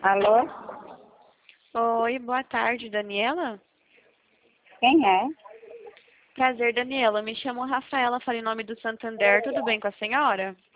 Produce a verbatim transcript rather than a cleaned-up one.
Alô? Oi, boa tarde, Daniela. Quem é? Prazer, Daniela. Me chamo Rafaela, falo em nome do Santander. Tudo bem com a senhora?